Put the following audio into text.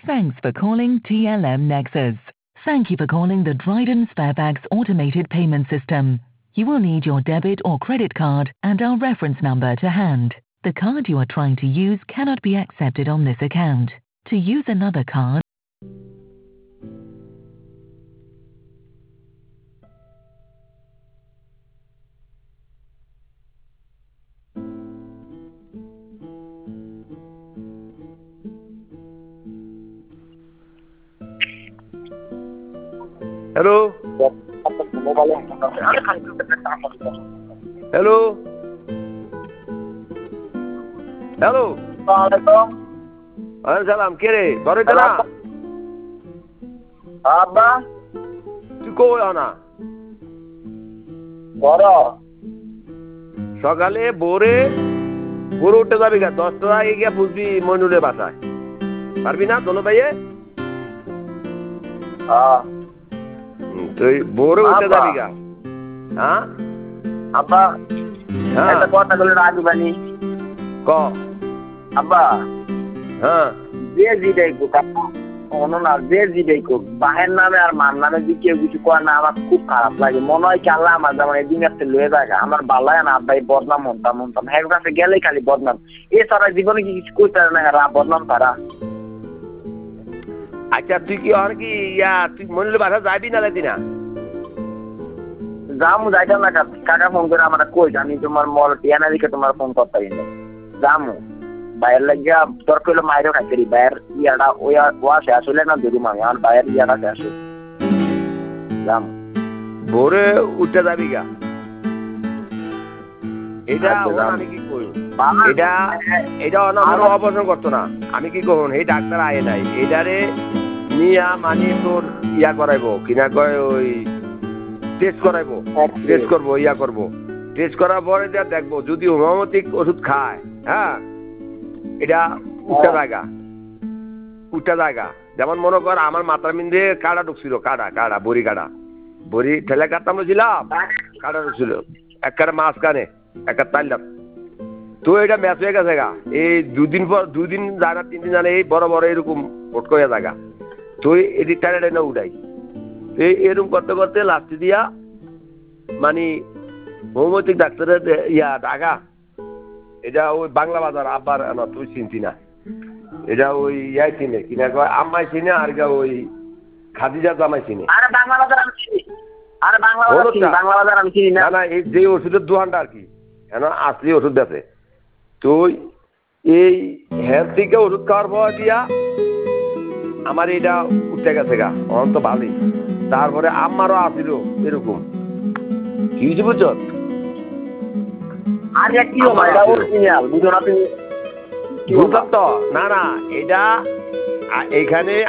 Thanks for calling TLM Nexus. Thank you for calling the Dryden Sparebags automated payment system. You will need your debit or credit card and our reference number to hand. The card you are trying to use cannot be accepted on this account. To use another card, Hello? Hello? Hello? Waalaikumsalam. Kiri, baru itu na? Apa? তুই কই না? বড় সকালে ভোরে গরু উঠতে যাবি গা 10টার আগে গিয়া বুঝবি মইনুলের বাসায় পারবি না দোনো ভাইয়ে? তুই ভোরে উঠতে যাবি গা হ্যাঁ আব্বা একটা কথা বলে রাজু বানি ক আব্বা হ্যাঁ যে জিটাই কো অন্য না যে জিটাই কো বাহের নামে আর মার নামে যে কেউ কিছু করে না আমার খুব খারাপ লাগে মনে হয় কি আল্লাহ আমার যেমন এই দুনিয়াতে লয়ে যায় আমার ভালো লাগে না আব্বাই বদনাম হতাম হ্যাঁ কাছে গেলেই খালি বদনাম এছাড়া জীবনে কি কিছু করতে পারে না বদনাম তারা। আচ্ছা তুই কি আর কি তুই মনিলের বাসা যাবি না যাবি না? যামু যাইতাম না কাকা ফোন করে আমার কই আমি তোমার মল টিয়ানা দিকে তোমার ফোন করতে পারি না যামু বাইরের লাগিয়া তোর কইলো মাইরও খাইতেরি বাইরের ইয়াটা ওয়া শেষ হলে না যদি মামি আমার বাইরের ইয়াটা শেষ হল যাম ভোরে উঠতে যাবি গা এটা আমি কি কই এটা অপারেশন করতো না আমি কি কখন এই ডাক্তার আয়ে নাই এটারে নিয়া মানে তোর ইয়া করাইবো কিনা কয় ওই টেস্ট করাইবো টেস্ট করবো ইয়া করবো টেস্ট করার পরে যা দেখবো যদি হোমিওপ্যাথিক ওষুধ খায় হ্যাঁ এটা উঠা জায়গা যেমন মনে কর আমার মাথার মিন্দে কাটা ঢুকছিল কাটা বড়ি ঠেলে কাটতাম ছিলাম কাটা ঢুকছিল একটা মাঝখানে একটা তাইলাম তো এটা ম্যাচ হয়ে গেছে গা এই দুদিন যায় না 3 দিন জানে এই বড় বড় এরকম ভোট করে জায়গা তো এটি টাইলে না উঠাই এরকম করতে করতে লাস্টে দিয়া মানে হোমিওপ্যাথিক ডাক্তারের ঢাকা এটা ওই বাংলা বাজার আব্বার তুই চিনতি না এটা ওই চিনে কিনা কয় আম্মাই চিনে আর ওই খাদিজা জামাই চিনে না এই যে ওষুধের দোকানটা আর কি আসলি ওষুধ আছে তো এই হেলথ থেকে ওষুধ খাওয়ার পর দিয়া আমার এটা উঠতে গেছে গা অন্ত ভালোই তারপরে আম্মারও আসিল এরকম কি হয়েছে বুঝছ বুঝলাম তো না এটা এইখানে